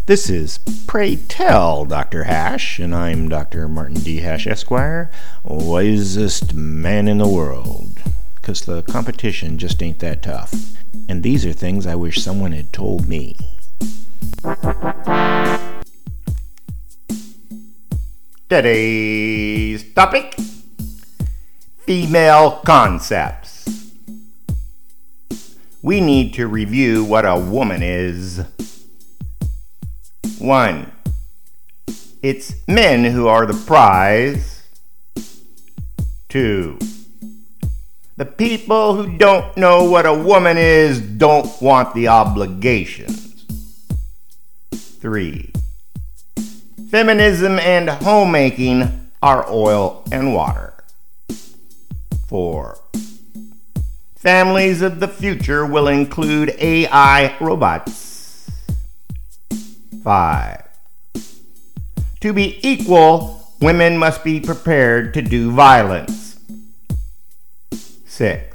This is Pray Tell Dr. Hash, and I'm Dr. Martin D. Hash, Esquire, wisest man in the world. 'Cause the competition just ain't that tough. And these are things I wish someone had told me. Today's topic: female concepts. We need to review what a woman is. 1. It's men who are the prize. 2. The people who don't know what a woman is don't want the obligations. 3. Feminism and homemaking are oil and water. 4. Families of the future will include AI robots. 5. To be equal, women must be prepared to do violence. 6.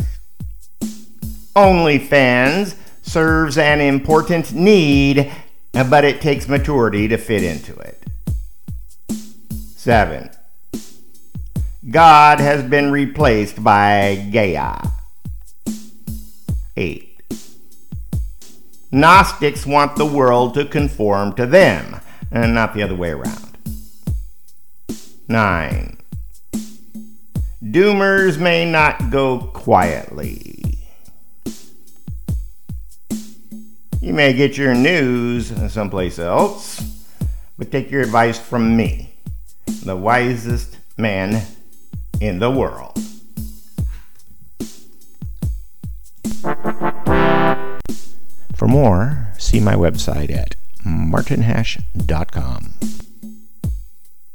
OnlyFans serves an important need, but it takes maturity to fit into it. 7. God has been replaced by Gaia. 8. Gnostics want the world to conform to them, and not the other way around. 9. Doomers may not go quietly. You may get your news someplace else, but take your advice from me, the wisest man in the world. For more, see my website at martinhash.com.